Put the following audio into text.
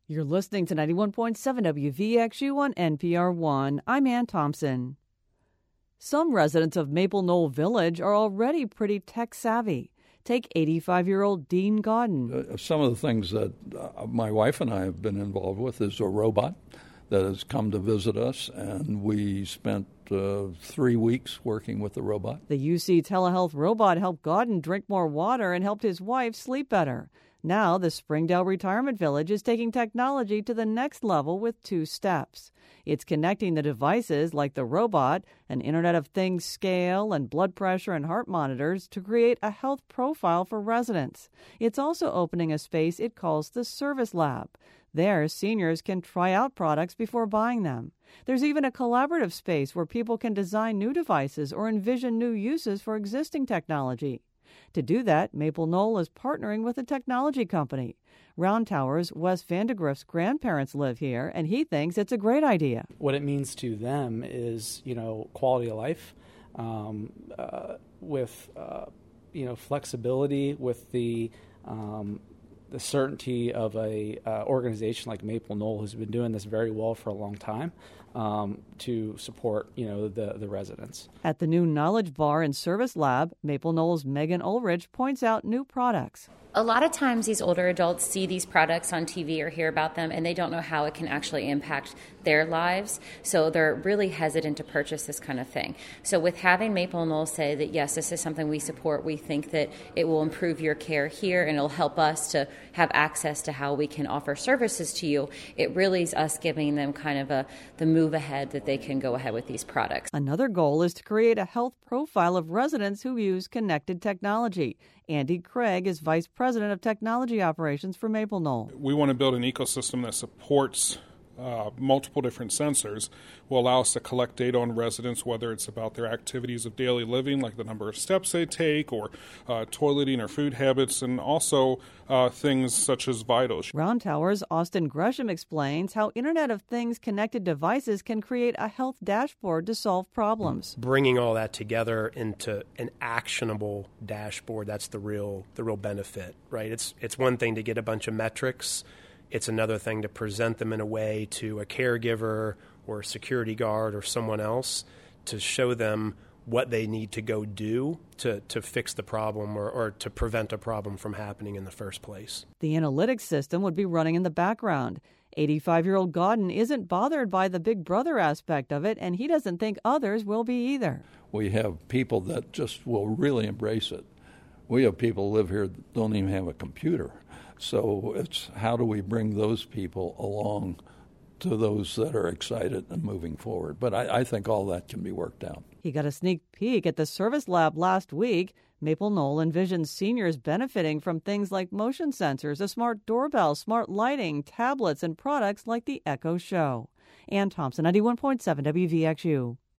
You're listening to 91.7 WVXU on NPR One. I'm Ann Thompson. Some residents of Maple Knoll Village are already pretty tech-savvy. Take 85-year-old Dean Godden. Some of the things that my wife and I have been involved with is a robot that has come to visit us, and we spent 3 weeks working with the robot. The UC telehealth robot helped Godden drink more water and helped his wife sleep better. Now, the Springdale Retirement Village is taking technology to the next level with 2 steps. It's connecting the devices like the robot, an Internet of Things scale, and blood pressure and heart monitors to create a health profile for residents. It's also opening a space it calls the Service Lab. There, seniors can try out products before buying them. There's even a collaborative space where people can design new devices or envision new uses for existing technology. To do that, Maple Knoll is partnering with a technology company. Round Tower's Wes Vandegrift's grandparents live here, and he thinks it's a great idea. What it means to them is, quality of life, with, flexibility, with the certainty of a organization like Maple Knoll, who's been doing this very well for a long time, to support, the residents. At the new Knowledge Bar and Service Lab, Maple Knoll's Megan Ulrich points out new products. A lot of times these older adults see these products on TV or hear about them, and they don't know how it can actually impact their lives, so they're really hesitant to purchase this kind of thing. So with having Maple Knoll say that, yes, this is something we support, we think that it will improve your care here and it'll help us to have access to how we can offer services to you, it really is us giving them kind of the move ahead that they can go ahead with these products. Another goal is to create a health profile of residents who use connected technology. Andy Craig is Vice President of Technology Operations for Maple Knoll. We want to build an ecosystem that supports multiple different sensors, will allow us to collect data on residents, whether it's about their activities of daily living, like the number of steps they take, or toileting or food habits, and also things such as vitals. Round Tower's Austin Gresham explains how Internet of Things connected devices can create a health dashboard to solve problems. Bringing all that together into an actionable dashboard, that's the real benefit, right? It's one thing to get a bunch of metrics. It's another thing to present them in a way to a caregiver or a security guard or someone else to show them what they need to go do to fix the problem or to prevent a problem from happening in the first place. The analytics system would be running in the background. 85-year-old Godden isn't bothered by the Big Brother aspect of it, and he doesn't think others will be either. We have people that just will really embrace it. We have people who live here that don't even have a computer. So it's how do we bring those people along to those that are excited and moving forward. But I think all that can be worked out. He got a sneak peek at the Service Lab last week. Maple Knoll envisions seniors benefiting from things like motion sensors, a smart doorbell, smart lighting, tablets, and products like the Echo Show. Ann Thompson, 91.7 WVXU.